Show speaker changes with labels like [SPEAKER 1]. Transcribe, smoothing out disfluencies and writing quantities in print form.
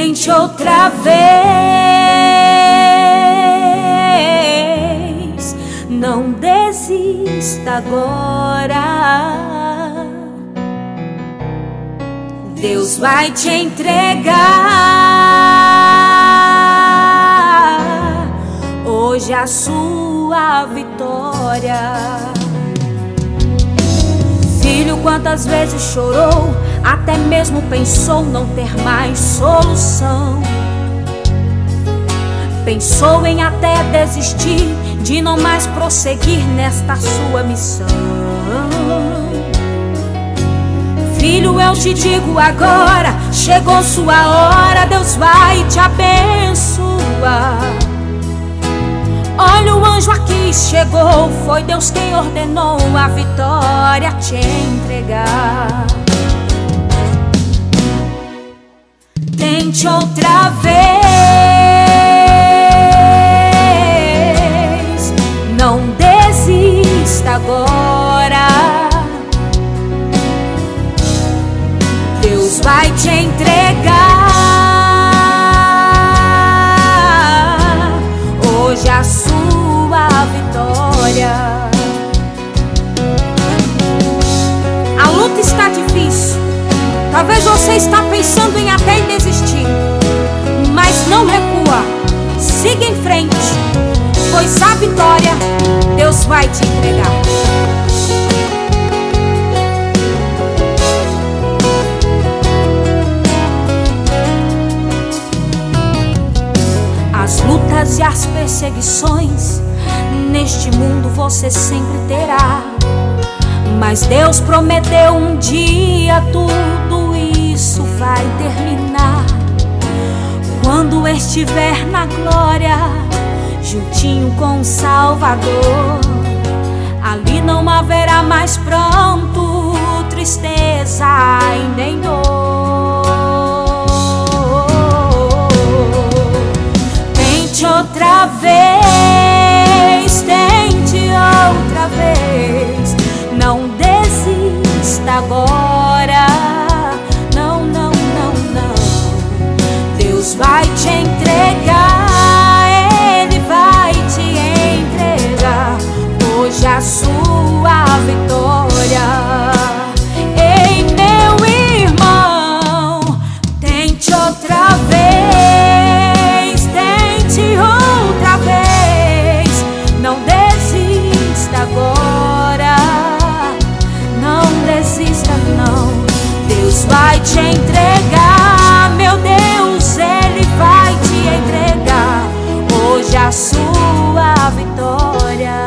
[SPEAKER 1] Tente outra vez, não desista agora. Deus vai te entregar hoje a sua vitória. Filho, quantas vezes chorou, até mesmo pensou não ter mais solução. Pensou em até desistir, de não mais prosseguir nesta sua missão. Filho, eu te digo agora, chegou sua hora, Deus vai te abençoar. Olha, o anjo aqui chegou, foi Deus quem ordenou a vitória te entregar. Tente outra vez, não desista agora. Deus vai te entregar hoje a sua vitória. A luta está difícil, talvez você está pensando em até desistir, mas não recua, siga em frente, pois a vitória Deus vai te entregar. As lutas e as perseguições neste mundo você sempre terá, mas Deus prometeu um dia tudo isso vai terminar. Quando estiver na glória, juntinho com o Salvador, ali não haverá mais pranto, tristeza e nem dor. Tente outra vez, tente outra vez, não desista agora. Não, não, não, não. Deus vai te entregar, Ele vai te entregar hoje a sua vitória. Ei, meu irmão, tente outra vez, tente outra vez, não desista agora. Não desista não, Deus vai te entregar, meu Deus, Ele vai te entregar hoje a sua vitória.